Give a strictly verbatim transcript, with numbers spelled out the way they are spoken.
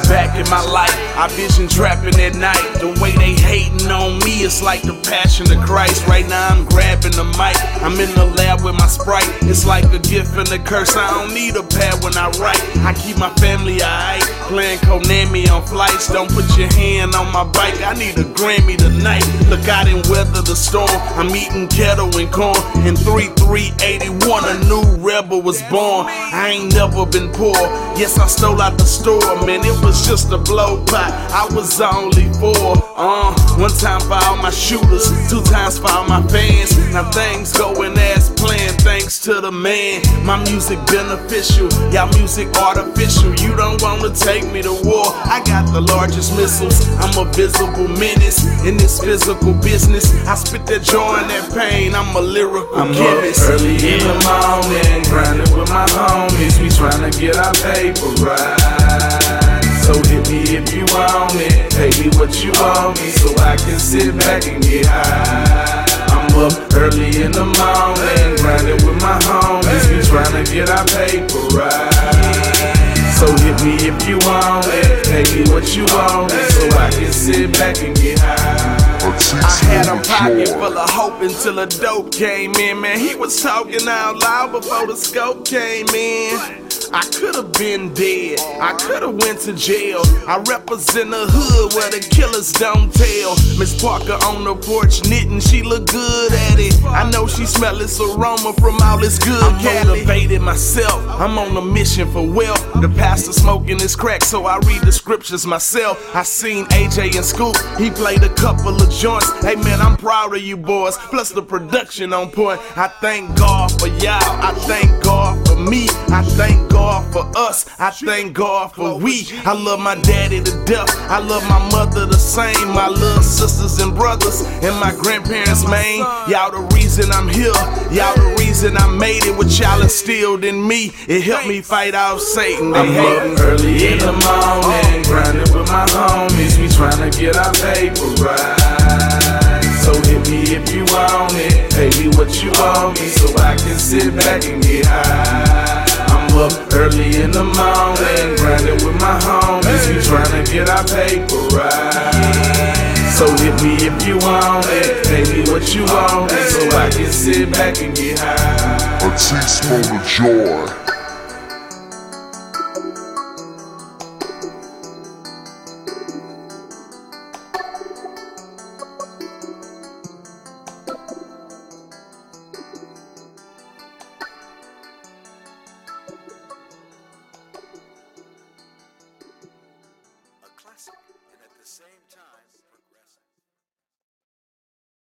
back in my life, I vision trapping at night. The way they hating on me, it's like the passion of Christ. Right now I'm grabbing the mic, I'm in the lab with my Sprite. It's like a gift and a curse, I don't need a pad when I write. I keep my family alright, playing Konami on flights. Don't put your hand on my bike, I need a Grammy tonight. Look out and weather the storm, I'm eating kettle and corn. In thirty-three eighty-one, a new rebel was born. I ain't never been poor, yes I stole out the store. Man, it was just a blow pot, I was only four. Uh, one time for all my shooters, two times for all my fans. Now things going as planned, thanks to the man. My music beneficial, y'all music artificial. You don't wanna take me to war, I got the largest missiles. I'm a visible menace in this physical business. I spit that joy and that pain, I'm a lyrical I'm chemist. up early in the morning, grinding with my homies. We tryna get our paper right. So hit me if you want it, pay me what you owe me, so I can sit back and get high. I'm up early in the morning, grinding with my homies. We tryna get our paper right. So hit me if you want it, pay me what you owe me, so I can sit back and get high. I had a pocket full of hope until the dope came in. Man, he was talking out loud before the scope came in. I could've been dead, I could've went to jail. I represent the hood where the killers don't tell. Miss Parker on the porch knitting, she look good at it. I know she smell this aroma from all this good. I'm motivated myself, I'm on a mission for wealth. The pastor smoking his crack, so I read the scriptures myself. I seen A J and Scoop, he played a couple of joints. Hey man, I'm proud of you boys, plus the production on point. I thank God for y'all, I thank God for me, I thank God for us, I thank God for we. I love my daddy to death, I love my mother the same. My little sisters and brothers and my grandparents, man. Y'all the reason I'm here, y'all the reason I made it. What y'all instilled in me, it helped me fight off Satan. They I'm up early in the morning, grinding with my homies. We tryna get our paper right. So hit me if you want it, pay me what you owe me, so I can sit back and get high. I'm up early in the morning, grinding with my homies. We tryna get our paper right. So hit me if you want it, pay me what you owe me, so I can sit back and get high. A taste for the joy.